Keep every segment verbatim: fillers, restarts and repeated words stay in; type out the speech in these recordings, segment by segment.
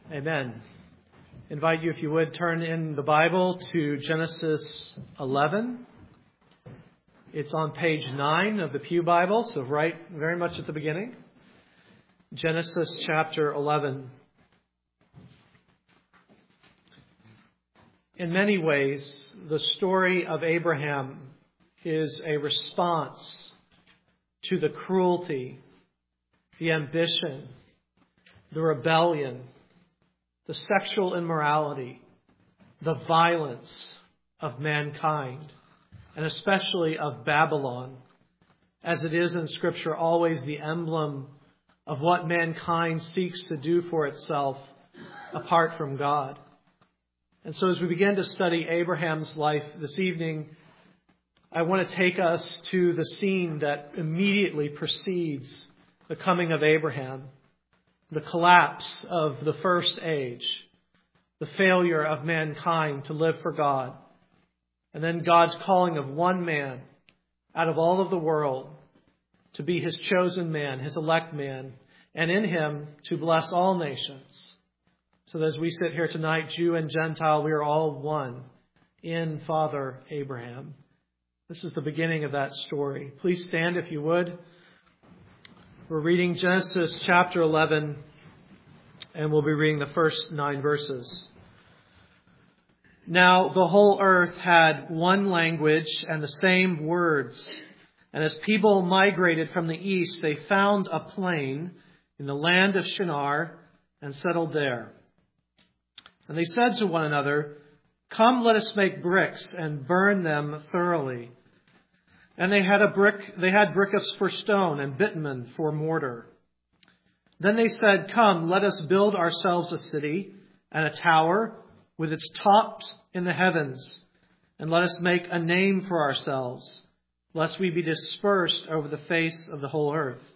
Amen. Invite you, if you would, turn in the Bible to Genesis eleven. It's on page nine of the Pew Bible, so right very much at the beginning. Genesis chapter eleven. In many ways, the story of Abraham is a response to the cruelty, the ambition, the rebellion, the sexual immorality, the violence of mankind, and especially of Babylon, as it is in Scripture always the emblem of what mankind seeks to do for itself apart from God. And so as we begin to study Abraham's life this evening, I want to take us to the scene that immediately precedes the coming of Abraham, the collapse of the first age, the failure of mankind to live for God, and then God's calling of one man out of all of the world to be His chosen man, His elect man, and in Him to bless all nations. So that as we sit here tonight, Jew and Gentile, we are all one in Father Abraham. This is the beginning of that story. Please stand if you would. We're reading Genesis chapter eleven, and we'll be reading the first nine verses. Now the whole earth had one language and the same words. And as people migrated from the east, they found a plain in the land of Shinar and settled there. And they said to one another, "Come, let us make bricks and burn them thoroughly." And they had a brick, they had briquettes for stone and bitumen for mortar. Then they said, "Come, let us build ourselves a city and a tower with its tops in the heavens, and let us make a name for ourselves, lest we be dispersed over the face of the whole earth."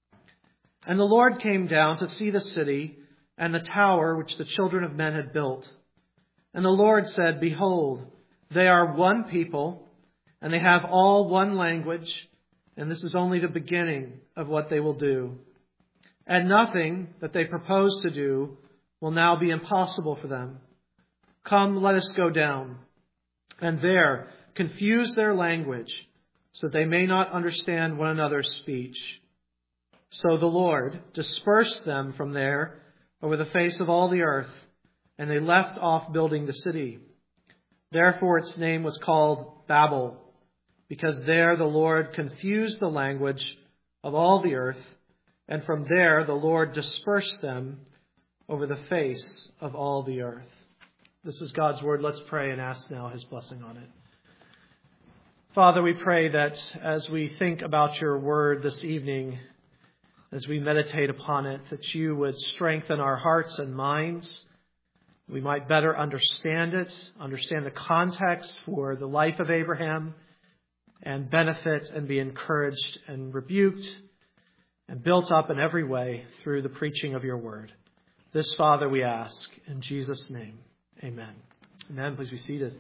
And the Lord came down to see the city and the tower which the children of men had built. And the Lord said, "Behold, they are one people, and they have all one language, and this is only the beginning of what they will do. And nothing that they propose to do will now be impossible for them. Come, let us go down, and there confuse their language, so that they may not understand one another's speech." So the Lord dispersed them from there over the face of all the earth, and they left off building the city. Therefore its name was called Babel, because there the Lord confused the language of all the earth, and from there the Lord dispersed them over the face of all the earth. This is God's word. Let's pray and ask now His blessing on it. Father, we pray that as we think about your word this evening, as we meditate upon it, that you would strengthen our hearts and minds. We might better understand it, understand the context for the life of Abraham, and benefit and be encouraged and rebuked and built up in every way through the preaching of your word. This, Father, we ask in Jesus' name. Amen. Amen. Please be seated.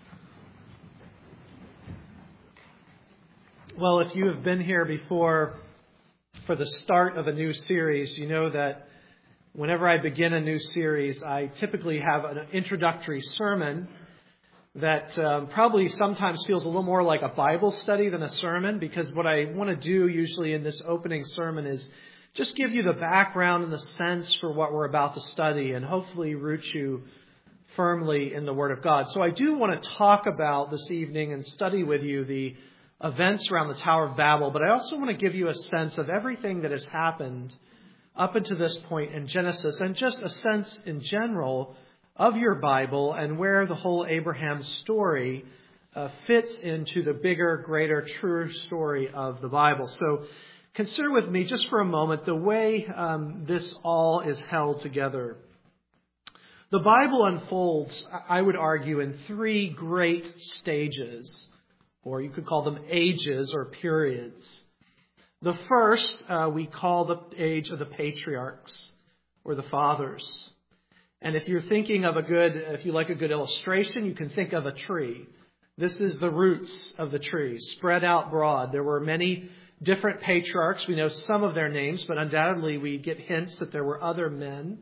Well, if you have been here before for the start of a new series, you know that whenever I begin a new series, I typically have an introductory sermon that um, probably sometimes feels a little more like a Bible study than a sermon, because what I want to do usually in this opening sermon is just give you the background and the sense for what we're about to study and hopefully root you firmly in the Word of God. So I do want to talk about this evening and study with you the events around the Tower of Babel, but I also want to give you a sense of everything that has happened up until this point in Genesis, and just a sense in general of your Bible and where the whole Abraham story uh, fits into the bigger, greater, truer story of the Bible. So consider with me just for a moment the way um, this all is held together. The Bible unfolds, I would argue, in three great stages, or you could call them ages or periods. The first uh, we call the age of the patriarchs or the fathers. And if you're thinking of a good, if you like a good illustration, you can think of a tree. This is the roots of the tree, spread out broad. There were many different patriarchs. We know some of their names, but undoubtedly we get hints that there were other men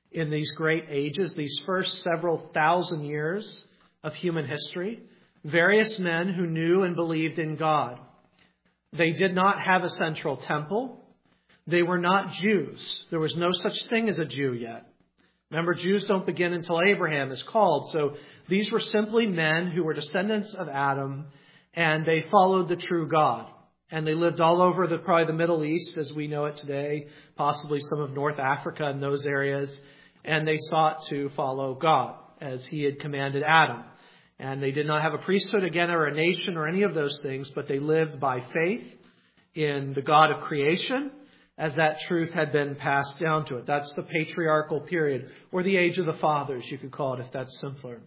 in these great ages, these first several thousand years of human history. Various men who knew and believed in God. They did not have a central temple. They were not Jews. There was no such thing as a Jew yet. Remember, Jews don't begin until Abraham is called. So these were simply men who were descendants of Adam, and they followed the true God. And they lived all over the probably the Middle East as we know it today, possibly some of North Africa and those areas. And they sought to follow God as he had commanded Adam. And they did not have a priesthood again or a nation or any of those things, but they lived by faith in the God of creation as that truth had been passed down to it. That's the patriarchal period, or the age of the fathers, you could call it if that's simpler.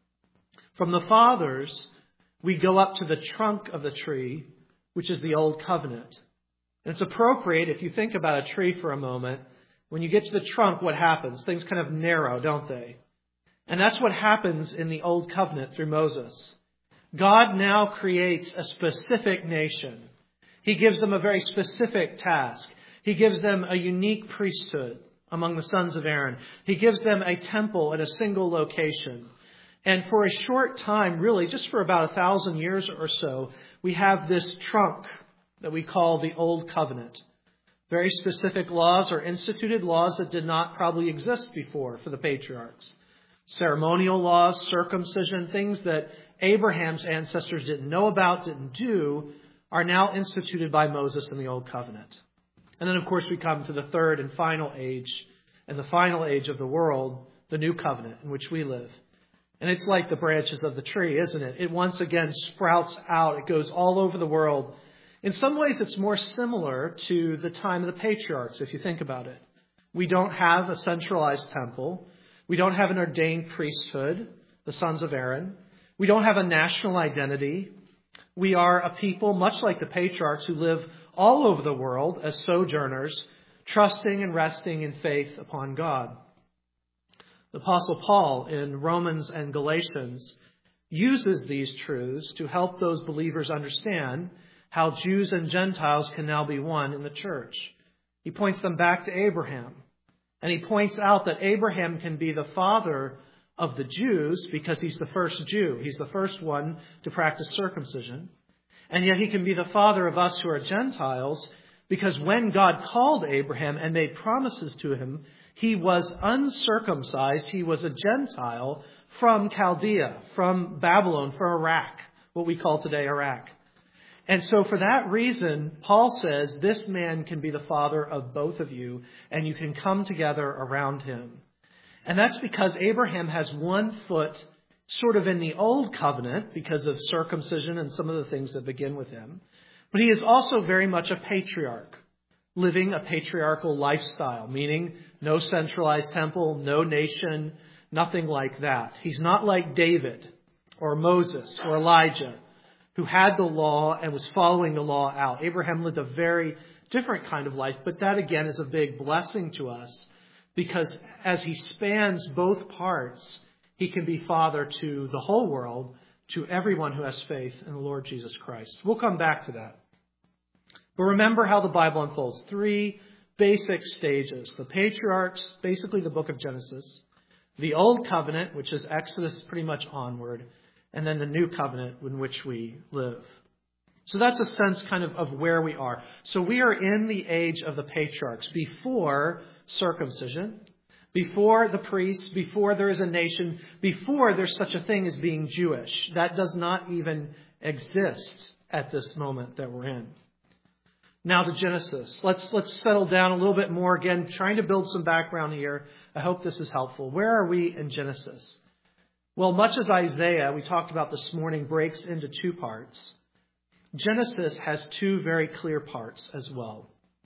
From the fathers, we go up to the trunk of the tree, which is the Old Covenant. And it's appropriate, if you think about a tree for a moment, when you get to the trunk, what happens? Things kind of narrow, don't they? And that's what happens in the Old Covenant through Moses. God now creates a specific nation. He gives them a very specific task. He gives them a unique priesthood among the sons of Aaron. He gives them a temple at a single location. And for a short time, really, just for about a thousand years or so, we have this trunk that we call the Old Covenant. Very specific laws are instituted, laws that did not probably exist before for the patriarchs. Ceremonial laws, circumcision, things that Abraham's ancestors didn't know about, didn't do, are now instituted by Moses in the Old Covenant. And then, of course, we come to the third and final age, and the final age of the world, the New Covenant in which we live. And it's like the branches of the tree, isn't it? It once again sprouts out. It goes all over the world. In some ways, it's more similar to the time of the patriarchs, if you think about it. We don't have a centralized temple. We don't have an ordained priesthood, the sons of Aaron. We don't have a national identity. We are a people, much like the patriarchs, who live all over the world as sojourners, trusting and resting in faith upon God. The Apostle Paul in Romans and Galatians uses these truths to help those believers understand how Jews and Gentiles can now be one in the church. He points them back to Abraham. And he points out that Abraham can be the father of the Jews because he's the first Jew. He's the first one to practice circumcision. And yet he can be the father of us who are Gentiles because when God called Abraham and made promises to him, he was uncircumcised. He was a Gentile from Chaldea, from Babylon, from Iraq, what we call today Iraq. And so for that reason, Paul says this man can be the father of both of you, and you can come together around him. And that's because Abraham has one foot sort of in the old covenant because of circumcision and some of the things that begin with him. But he is also very much a patriarch, living a patriarchal lifestyle, meaning no centralized temple, no nation, nothing like that. He's not like David or Moses or Elijah, who had the law and was following the law out. Abraham lived a very different kind of life, but that again is a big blessing to us because as he spans both parts, he can be father to the whole world, to everyone who has faith in the Lord Jesus Christ. We'll come back to that. But remember how the Bible unfolds. Three basic stages. The patriarchs, basically the book of Genesis. The Old Covenant, which is Exodus pretty much onward. And then the New Covenant in which we live. So that's a sense kind of of where we are. So we are in the age of the patriarchs, before circumcision, before the priests, before there is a nation, before there's such a thing as being Jewish. That does not even exist at this moment that we're in. Now to Genesis. Let's let's settle down a little bit more. Again, trying to build some background here. I hope this is helpful. Where are we in Genesis? Well, much as Isaiah, we talked about this morning, breaks into two parts, Genesis has two very clear parts as well.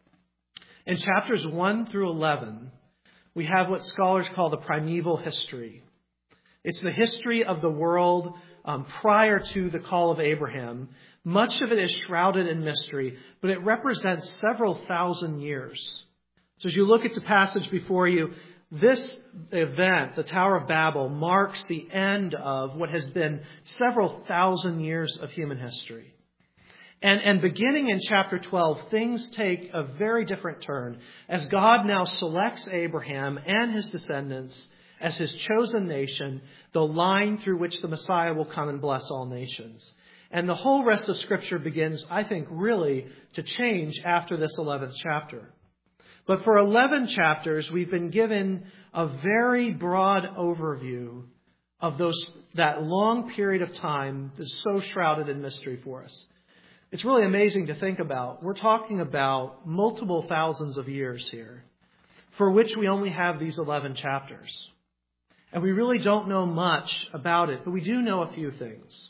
In chapters one through eleven, we have what scholars call the primeval history. It's the history of the world um, prior to the call of Abraham. Much of it is shrouded in mystery, but it represents several thousand years. So as you look at the passage before you, this event, the Tower of Babel, marks the end of what has been several thousand years of human history. And, and beginning in chapter twelve, things take a very different turn as God now selects Abraham and his descendants as his chosen nation, the line through which the Messiah will come and bless all nations. And the whole rest of Scripture begins, I think, really to change after this eleventh chapter. But for eleven chapters, we've been given a very broad overview of those that long period of time that's so shrouded in mystery for us. It's really amazing to think about. We're talking about multiple thousands of years here, for which we only have these eleven chapters. And we really don't know much about it, but we do know a few things.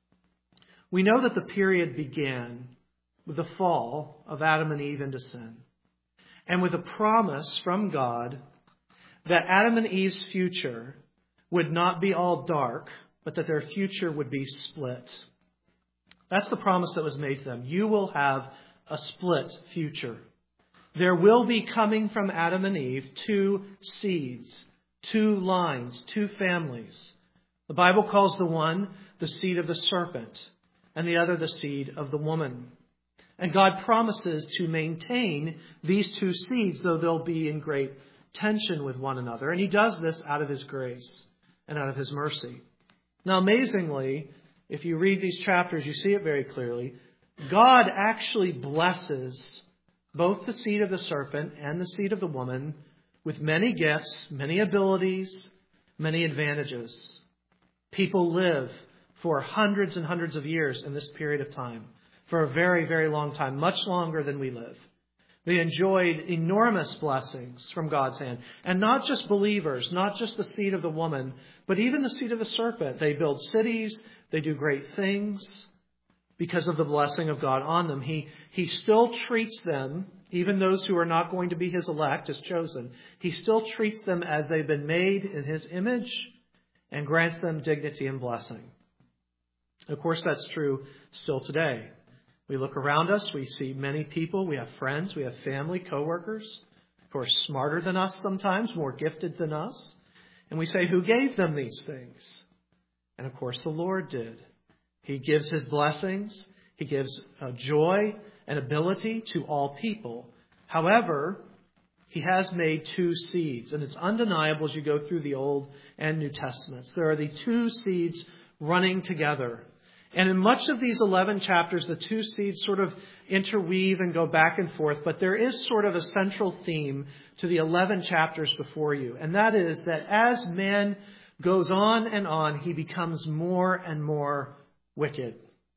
We know that the period began with the fall of Adam and Eve into sin, and with a promise from God that Adam and Eve's future would not be all dark, but that their future would be split. That's the promise that was made to them. You will have a split future. There will be coming from Adam and Eve two seeds, two lines, two families. The Bible calls the one the seed of the serpent and the other the seed of the woman. And God promises to maintain these two seeds, though they'll be in great tension with one another. And he does this out of his grace and out of his mercy. Now, amazingly, if you read these chapters, you see it very clearly. God actually blesses both the seed of the serpent and the seed of the woman with many gifts, many abilities, many advantages. People live for hundreds and hundreds of years in this period of time, for a very, very long time, much longer than we live. They enjoyed enormous blessings from God's hand. And not just believers, not just the seed of the woman, but even the seed of the serpent. They build cities, they do great things because of the blessing of God on them. He, he still treats them, even those who are not going to be his elect, his chosen, he still treats them as they've been made in his image and grants them dignity and blessing. Of course, that's true still today. We look around us, we see many people, we have friends, we have family, coworkers, who are smarter than us sometimes, more gifted than us. And we say, who gave them these things? And of course, the Lord did. He gives his blessings. He gives uh, joy and ability to all people. However, he has made two seeds, and it's undeniable as you go through the Old and New Testaments. There are the two seeds running together. And in much of these eleven chapters, the two seeds sort of interweave and go back and forth. But there is sort of a central theme to the eleven chapters before you. And that is that as man goes on and on, he becomes more and more wicked.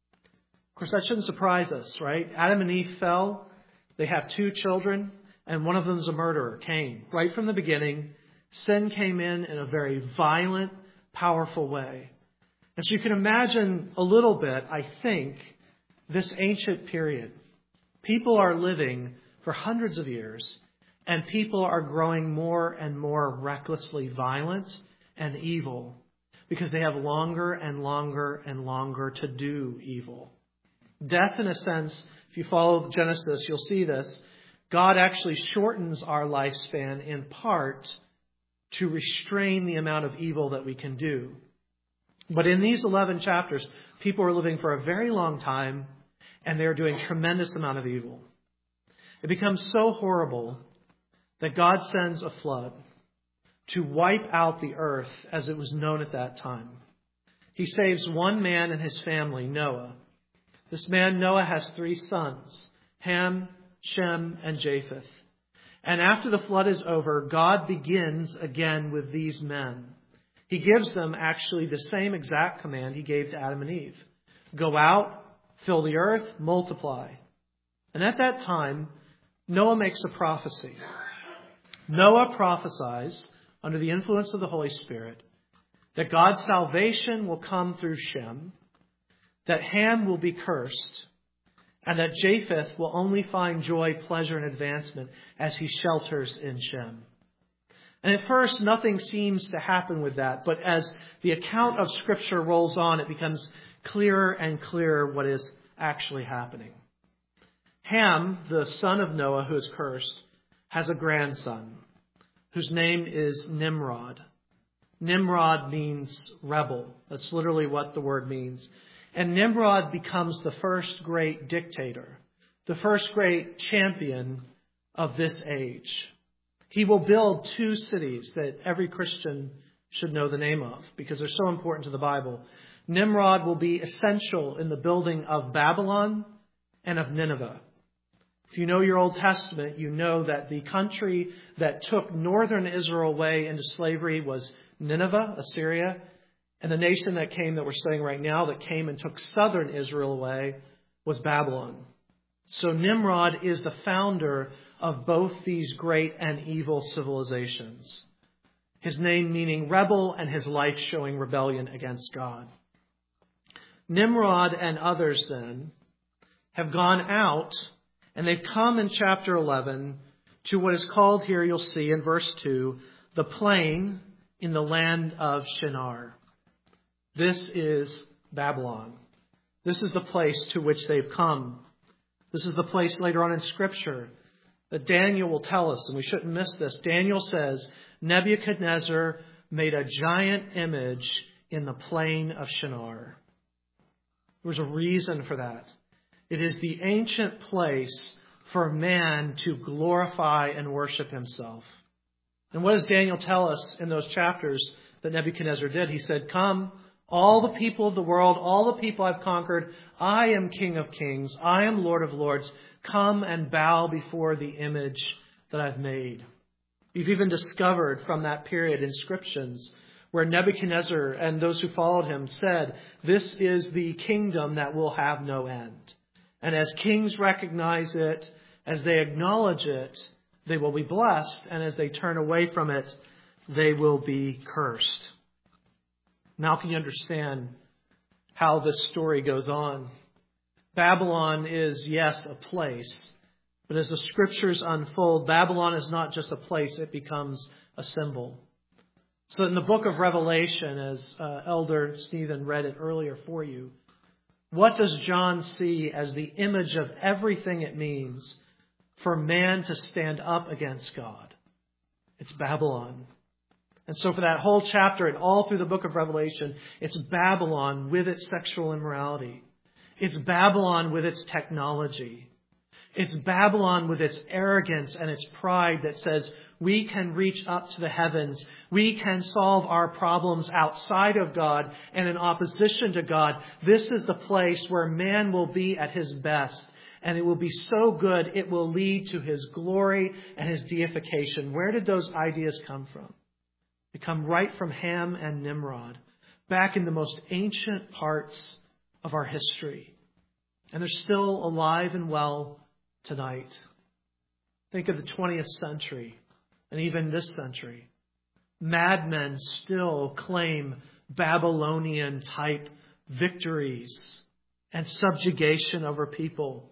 Of course, that shouldn't surprise us, right? Adam and Eve fell. They have two children, and one of them is a murderer, Cain. Right from the beginning, sin came in in a very violent, powerful way. And so you can imagine a little bit, I think, this ancient period. People are living for hundreds of years, and people are growing more and more recklessly violent and evil because they have longer and longer and longer to do evil. Death, in a sense, if you follow Genesis, you'll see this. God actually shortens our lifespan in part to restrain the amount of evil that we can do. But in these eleven chapters, people are living for a very long time, and they're doing a tremendous amount of evil. It becomes so horrible that God sends a flood to wipe out the earth as it was known at that time. He saves one man and his family, Noah. This man, Noah, has three sons, Ham, Shem, and Japheth. And after the flood is over, God begins again with these men. He gives them actually the same exact command he gave to Adam and Eve. Go out, fill the earth, multiply. And at that time, Noah makes a prophecy. Noah prophesies, under the influence of the Holy Spirit, that God's salvation will come through Shem, that Ham will be cursed, and that Japheth will only find joy, pleasure, and advancement as he shelters in Shem. And at first, nothing seems to happen with that. But as the account of Scripture rolls on, it becomes clearer and clearer what is actually happening. Ham, the son of Noah who is cursed, has a grandson whose name is Nimrod. Nimrod means rebel. That's literally what the word means. And Nimrod becomes the first great dictator, the first great champion of this age. He will build two cities that every Christian should know the name of because they're so important to the Bible. Nimrod will be essential in the building of Babylon and of Nineveh. If you know your Old Testament, you know that the country that took northern Israel away into slavery was Nineveh, Assyria, and the nation that came, that we're studying right now, that came and took southern Israel away was Babylon. So Nimrod is the founder of both these great and evil civilizations. His name meaning rebel and his life showing rebellion against God. Nimrod and others then have gone out and they've come in chapter eleven to what is called here, you'll see in verse two, the plain in the land of Shinar. This is Babylon. This is the place to which they've come. This is the place later on in Scripture that Daniel will tell us, and we shouldn't miss this. Daniel says Nebuchadnezzar made a giant image in the plain of Shinar. There's a reason for that. It is the ancient place for man to glorify and worship himself. And what does Daniel tell us in those chapters that Nebuchadnezzar did? He said, come, all the people of the world, all the people I've conquered, I am King of kings, I am Lord of lords. Come and bow before the image that I've made. You've even discovered from that period inscriptions where Nebuchadnezzar and those who followed him said, this is the kingdom that will have no end. And as kings recognize it, as they acknowledge it, they will be blessed. And as they turn away from it, they will be cursed. Now can you understand how this story goes on? Babylon is, yes, a place. But as the Scriptures unfold, Babylon is not just a place, it becomes a symbol. So in the book of Revelation, as uh, Elder Stephen read it earlier for you, what does John see as the image of everything it means for man to stand up against God? It's Babylon. And so for that whole chapter and all through the book of Revelation, it's Babylon with its sexual immorality. It's Babylon with its technology. It's Babylon with its arrogance and its pride that says we can reach up to the heavens. We can solve our problems outside of God and in opposition to God. This is the place where man will be at his best. And it will be so good, it will lead to his glory and his deification. Where did those ideas come from? They come right from Ham and Nimrod, back in the most ancient parts of our history. And they're still alive and well tonight. Think of the twentieth century and even this century. Madmen still claim Babylonian type victories and subjugation over people.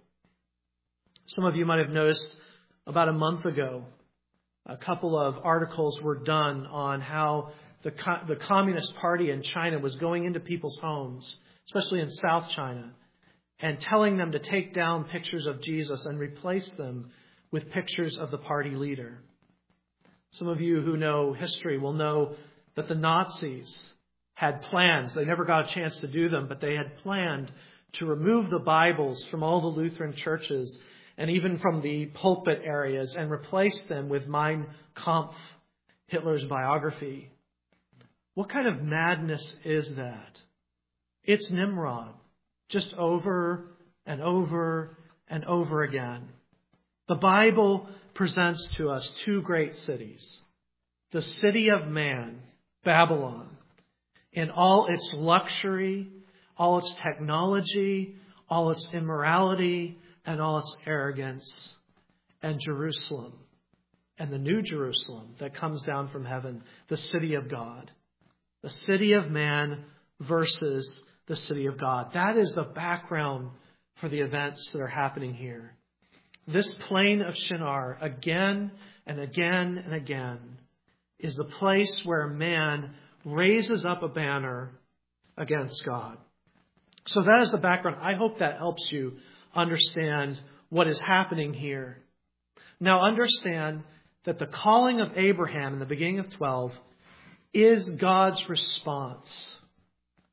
Some of you might have noticed about a month ago, a couple of articles were done on how the the Communist Party in China was going into people's homes, especially in South China, and telling them to take down pictures of Jesus and replace them with pictures of the party leader. Some of you who know history will know that the Nazis had plans. They never got a chance to do them, but they had planned to remove the Bibles from all the Lutheran churches and even from the pulpit areas and replace them with Mein Kampf, Hitler's biography. What kind of madness is that? It's Nimrod, just over and over and over again. The Bible presents to us two great cities. The city of man, Babylon, in all its luxury, all its technology, all its immorality, and all its arrogance, and Jerusalem, and the new Jerusalem that comes down from heaven, the city of God. The city of man versus the city of God. That is the background for the events that are happening here. This plain of Shinar, again and again and again, is the place where man raises up a banner against God. So that is the background. I hope that helps you understand what is happening here. Now understand that the calling of Abraham in the beginning of twelve is God's response.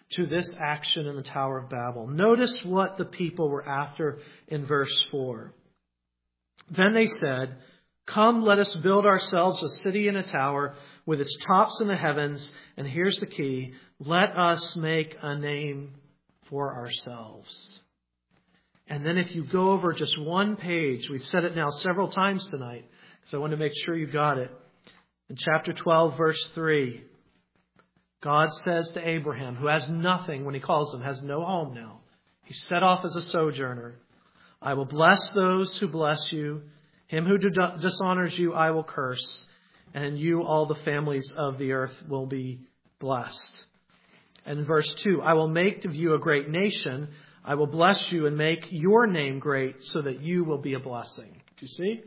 to this action in the Tower of Babel. Notice what the people were after in verse four. Then they said, "Come, let us build ourselves a city and a tower with its tops in the heavens." And here's the key: let us make a name for ourselves. And then if you go over just one page, we've said it now several times tonight, because I want to make sure you got it. In chapter twelve, verse three, God says to Abraham, who has nothing when he calls him, has no home now. He's set off as a sojourner. "I will bless those who bless you. Him who dishonors you, I will curse. And you, all the families of the earth, will be blessed." And in verse two, "I will make of you a great nation. I will bless you and make your name great so that you will be a blessing." Do you see?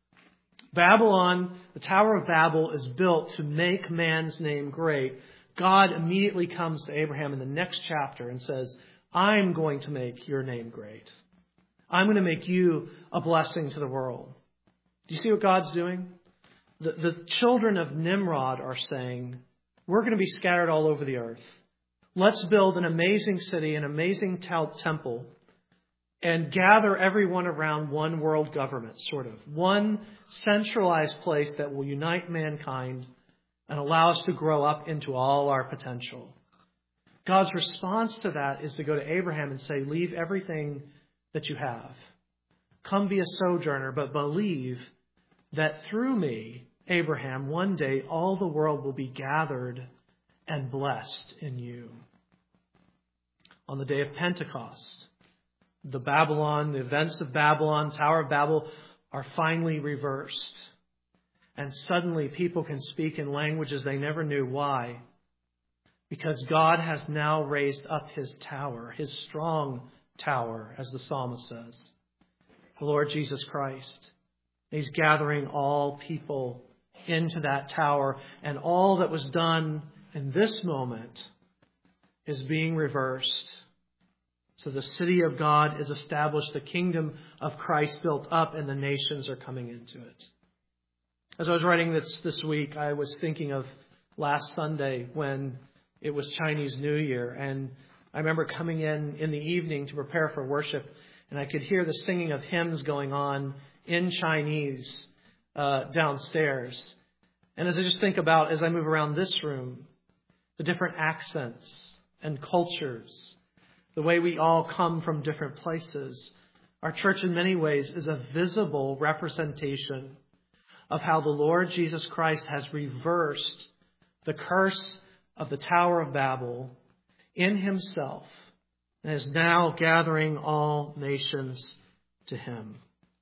Babylon, the Tower of Babel, is built to make man's name great. God immediately comes to Abraham in the next chapter and says, "I'm going to make your name great. I'm going to make you a blessing to the world." Do you see what God's doing? The, the children of Nimrod are saying, we're going to be scattered all over the earth. Let's build an amazing city, an amazing temple, and gather everyone around one world government, sort of. One centralized place that will unite mankind and allow us to grow up into all our potential. God's response to that is to go to Abraham and say, leave everything that you have. Come be a sojourner, but believe that through me, Abraham, one day all the world will be gathered and blessed in you. On the day of Pentecost, the Babylon, the events of Babylon, Tower of Babel are finally reversed. And suddenly people can speak in languages they never knew. Why? Because God has now raised up his tower, his strong tower, as the psalmist says, the Lord Jesus Christ. He's gathering all people into that tower, and all that was done in this moment is being reversed. So the city of God is established, the kingdom of Christ built up, and the nations are coming into it. As I was writing this this week, I was thinking of last Sunday when it was Chinese New Year, and I remember coming in in the evening to prepare for worship, and I could hear the singing of hymns going on in Chinese uh, downstairs. And as I just think about, as I move around this room, the different accents and cultures, the way we all come from different places, our church in many ways is a visible representation of how the Lord Jesus Christ has reversed the curse of the Tower of Babel in himself and is now gathering all nations to him.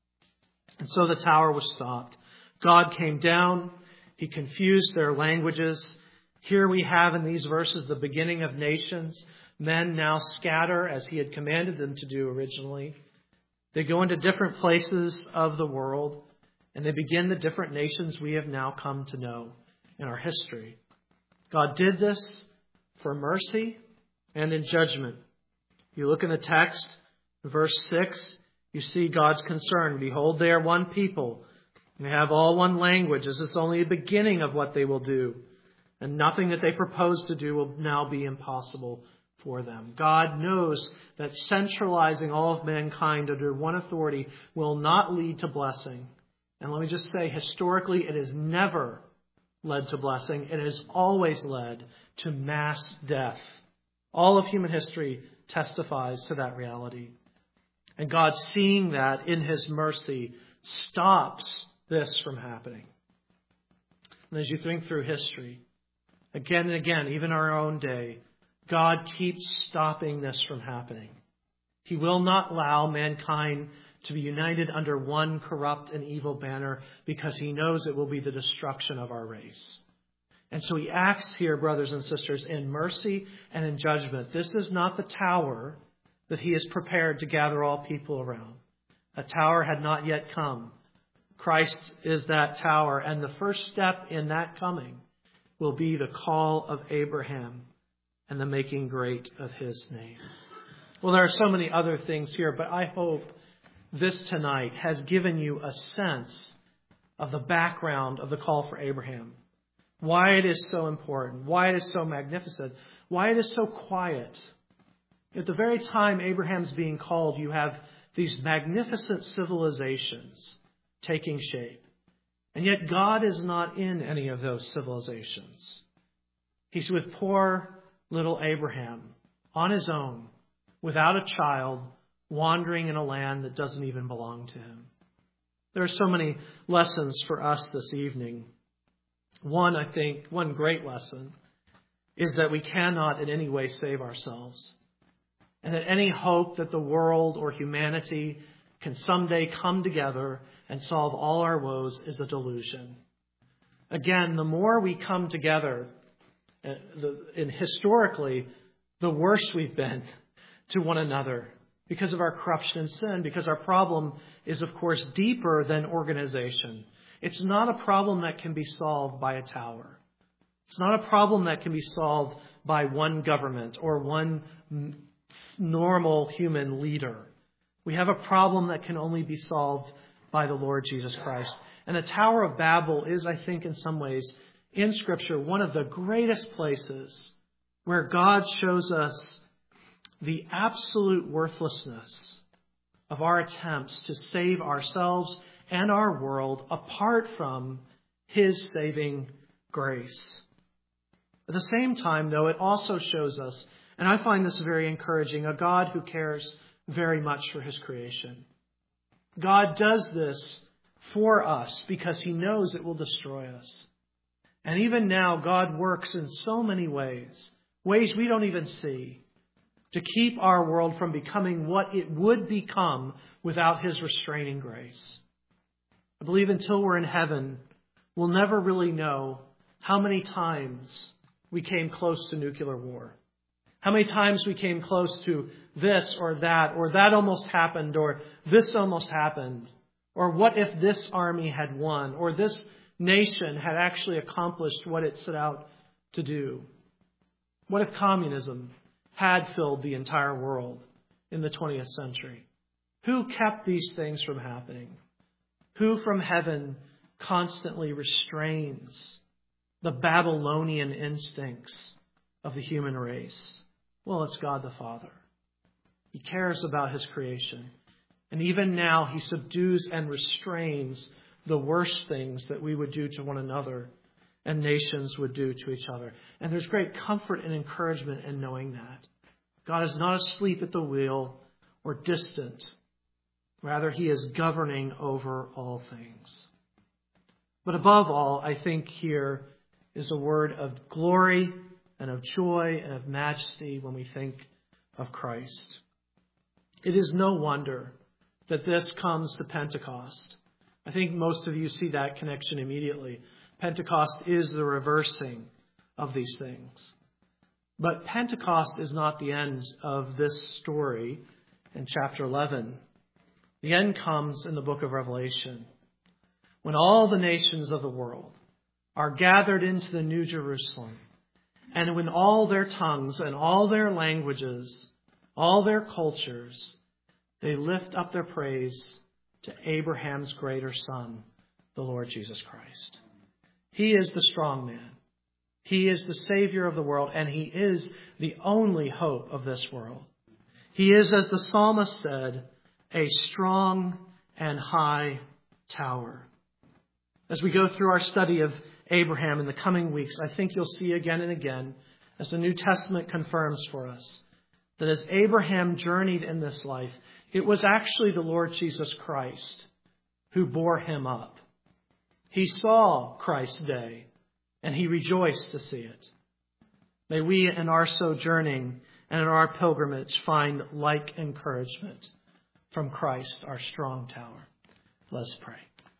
And so the tower was stopped. God came down. He confused their languages. Here we have in these verses the beginning of nations. Men now scatter as he had commanded them to do originally. They go into different places of the world, and they begin the different nations we have now come to know in our history. God did this for mercy and in judgment. You look in the text, verse six, you see God's concern. Behold, they are one people. They have all one language. This is only the beginning of what they will do. And nothing that they propose to do will now be impossible for them. God knows that centralizing all of mankind under one authority will not lead to blessing. And let me just say, historically, it has never led to blessing. It has always led to mass death. All of human history testifies to that reality. And God, seeing that in his mercy, stops this from happening. And as you think through history, again and again, even our own day, God keeps stopping this from happening. He will not allow mankind to be united under one corrupt and evil banner because he knows it will be the destruction of our race. And so he acts here, brothers and sisters, in mercy and in judgment. This is not the tower that he is prepared to gather all people around. A tower had not yet come. Christ is that tower, and the first step in that coming will be the call of Abraham and the making great of his name. Well, there are so many other things here, but I hope this tonight has given you a sense of the background of the call for Abraham. Why it is so important, why it is so magnificent, why it is so quiet. At the very time Abraham's being called, you have these magnificent civilizations taking shape. And yet God is not in any of those civilizations. He's with poor little Abraham on his own, without a child, wandering in a land that doesn't even belong to him. There are so many lessons for us this evening. One, I think, one great lesson is that we cannot in any way save ourselves. And that any hope that the world or humanity can someday come together and solve all our woes is a delusion. Again, the more we come together, and historically, the worse we've been to one another because of our corruption and sin, because our problem is, of course, deeper than organization. It's not a problem that can be solved by a tower. It's not a problem that can be solved by one government or one normal human leader. We have a problem that can only be solved by the Lord Jesus Christ. And the Tower of Babel is, I think, in some ways, in Scripture, one of the greatest places where God shows us the absolute worthlessness of our attempts to save ourselves and our world apart from His saving grace. At the same time, though, it also shows us, and I find this very encouraging, a God who cares very much for His creation. God does this for us because He knows it will destroy us. And even now, God works in so many ways, ways we don't even see, to keep our world from becoming what it would become without His restraining grace. I believe until we're in heaven, we'll never really know how many times we came close to nuclear war. How many times we came close to this or that, or that almost happened, or this almost happened. Or what if this army had won, or this nation had actually accomplished what it set out to do? What if communism had filled the entire world in the twentieth century? Who kept these things from happening? Who from heaven constantly restrains the Babylonian instincts of the human race? Well, it's God the Father. He cares about His creation. And even now, He subdues and restrains the worst things that we would do to one another and nations would do to each other. And there's great comfort and encouragement in knowing that. God is not asleep at the wheel or distant. Rather, He is governing over all things. But above all, I think here is a word of glory and of joy and of majesty when we think of Christ. It is no wonder that this comes to Pentecost. I think most of you see that connection immediately. Pentecost is the reversing of these things. But Pentecost is not the end of this story in chapter eleven. The end comes in the book of Revelation, when all the nations of the world are gathered into the New Jerusalem, and when all their tongues and all their languages, all their cultures, they lift up their praise to Abraham's greater son, the Lord Jesus Christ. He is the strong man. He is the Savior of the world, and He is the only hope of this world. He is, as the psalmist said, a strong and high tower. As we go through our study of Abraham in the coming weeks, I think you'll see again and again, as the New Testament confirms for us, that as Abraham journeyed in this life, it was actually the Lord Jesus Christ who bore him up. He saw Christ's day, and he rejoiced to see it. May we in our sojourning and in our pilgrimage find like encouragement from Christ, our strong tower. Let's pray.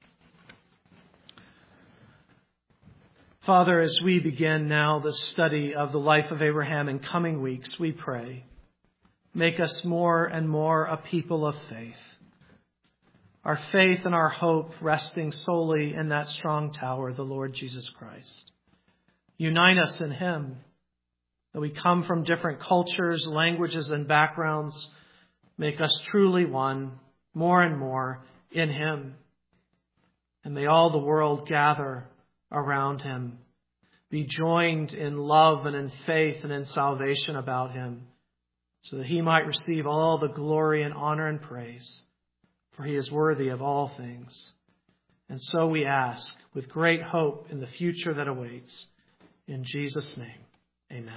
Father, as we begin now the study of the life of Abraham in coming weeks, we pray, make us more and more a people of faith. Our faith and our hope resting solely in that strong tower, the Lord Jesus Christ. Unite us in Him, that we come from different cultures, languages, and backgrounds. Make us truly one, more and more in Him. And may all the world gather around Him. be joined in love and in faith and in salvation about him, so that he might receive all the glory and honor and praise, for he is worthy of all things. And so we ask, with great hope in the future that awaits, in Jesus' name, amen.